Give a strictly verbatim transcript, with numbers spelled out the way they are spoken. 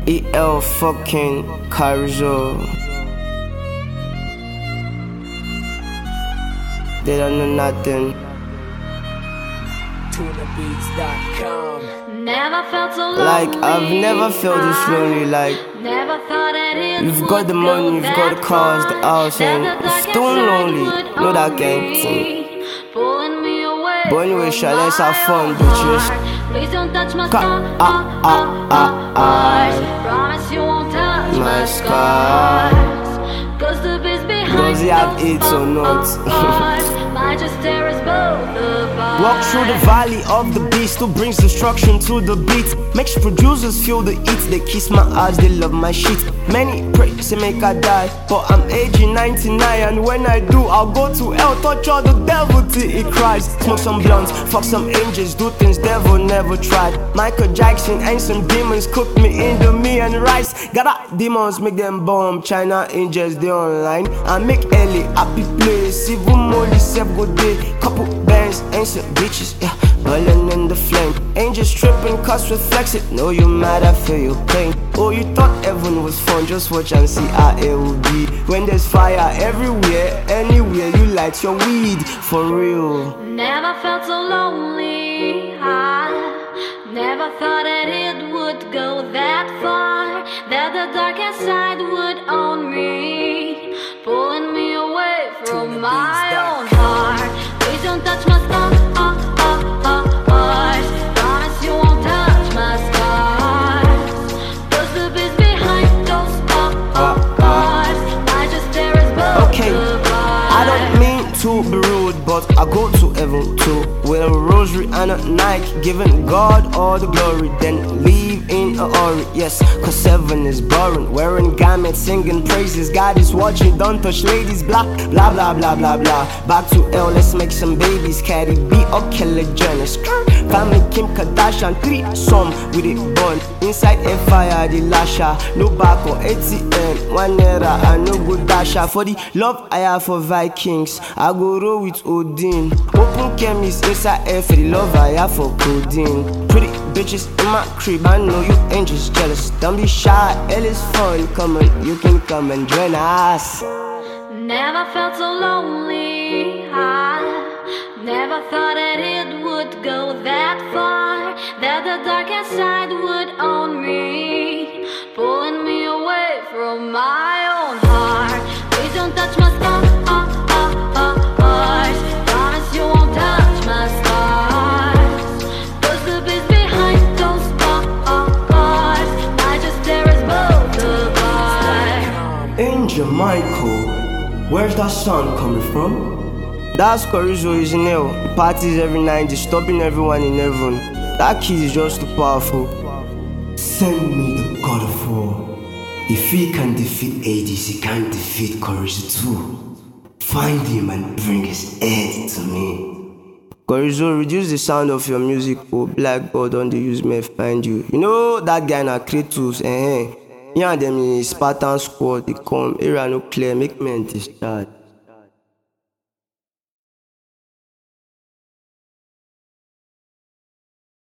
E L fucking Carizo. They don't know nothing. Tuna Beats dot com. Never felt so lonely. Like I've never felt this lonely. Like never thought that it you've would got the money, go you've that got the cars, the far. house, and That the you're dark still inside lonely. would Know that own gang me, thing. pulling me away But anyway, from Sha, let's have my fun, own bitches. heart. Please don't touch my Ka- scar. ah, ah, ah, ah. Promise you won't touch My my scar. scars. Cause the beast behind Does he have those AIDS or not? scars might just tear us both apart. Walk through the valley of the beast who brings destruction to the beat. Makes producers feel the heat. They kiss my ass, they love my shit. Many pray, say make I die, but I'm aging ninety-nine. And when I do, I'll go to hell, touch all the devil till he cries. Smoke some blunts, fuck some angels, do things devil never tried. Michael Jackson and some demons cook me in the me and rice. Gotta demons make them bomb, China angels they online. I make L A happy place, even Molly self go day. Couple bands and some bitches, yeah, burning in the flame. Angels tripping, cause reflex it. Know you mad, I feel your pain. Oh, you thought heaven was fun, just watch and see how it will be. When there's fire everywhere, anywhere you light your weed, for real. Never felt so lonely. I never thought that it would go that far. That the darkest side would own me, pulling me away from my own heart. Please don't touch my scar. Oh, oh, oh, oh. Promise you won't touch my scars. Cause the beast behind those oh, oh, oh. I just tear us both Okay, apart. I don't mean to be rude, but I go to heaven too. With a rosary and a Nike, giving God all the glory, then leave in a hurry. Yes, cause heaven is boring. Wearing garments, singing praises. God is watching, don't touch ladies. Blah, blah, blah, blah, blah, blah. Back to hell, let's make some babies. Cardi B or Kelly Jenner. Family Kim Kardashian, three some with it born. Inside a fire, the lasher. No back or A T M, one era and no good dasher. For the love I have for Vikings, I go roll with Odin. Open chemist inside air for the love I have for codeine. Pretty bitches in my crib, I know you ain't just jealous. Don't be shy, hell is fun. Come on, you can come and join us. Never felt so lonely. I never thought that it would go that far. That the darkest side would own me, pulling me away from my own heart. Please don't touch my scar. Oh, oh, oh, oh. Promise you won't touch my scars. Cause the beast behind those oh, oh, oh. might just tear us both apart. Angel Michael, where's that sound coming from? That's Carizo is in hell. He parties every night, disturbing everyone in heaven. That kid is just too powerful. Send me the God of War. If he can defeat Hades, he can defeat Carizo too. Find him and bring his head to me. Carizo, reduce the sound of your music, oh black God, don't they use me find you. You know that guy na Kratos, eh? eh. He and them in Spartan squad, they come, area no clear, make men discharge.